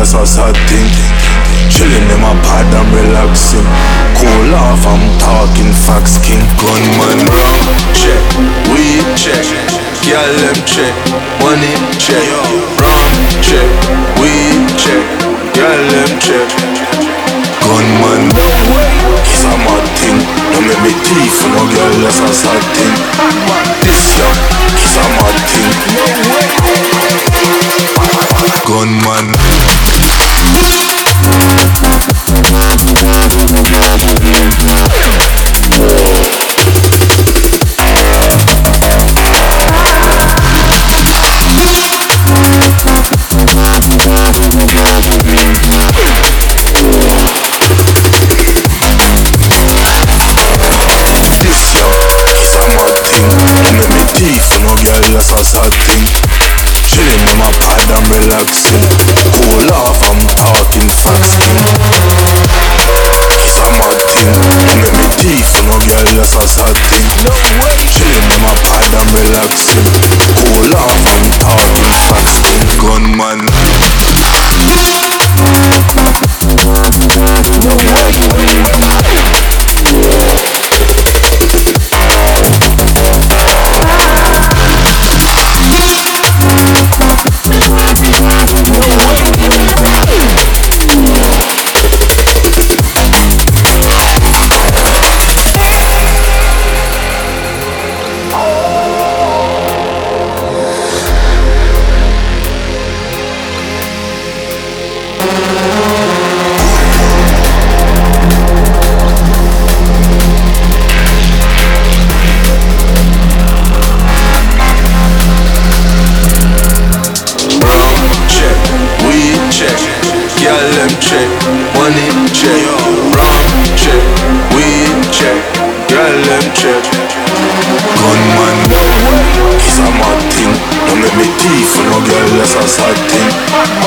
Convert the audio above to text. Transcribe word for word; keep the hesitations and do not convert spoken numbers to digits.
that's a sad thing. Chillin' in my pad, I'm relaxing. Cool off, I'm talking facts, king. Gunman wrong, check, weed check, girl them check, money check. Wrong, check, weed check, girl them check. Gunman, he's a mad thing. Don't make me thief, no girl, that's a sad thing. This young, he's a mad thing. Gunman. That's a sad thing. Chillin' in my pad, I'm relaxing. Cool off, I'm talking facts, king. It's a mad thing. Don't make me thief, no girl, that's a sad thing. Chillin' in my pad, I'm relaxing. Cool off, I'm talking facts, king. Gunman. Gunman, he's a mad thing. Don't make me thief, no girl, that's a sad thing.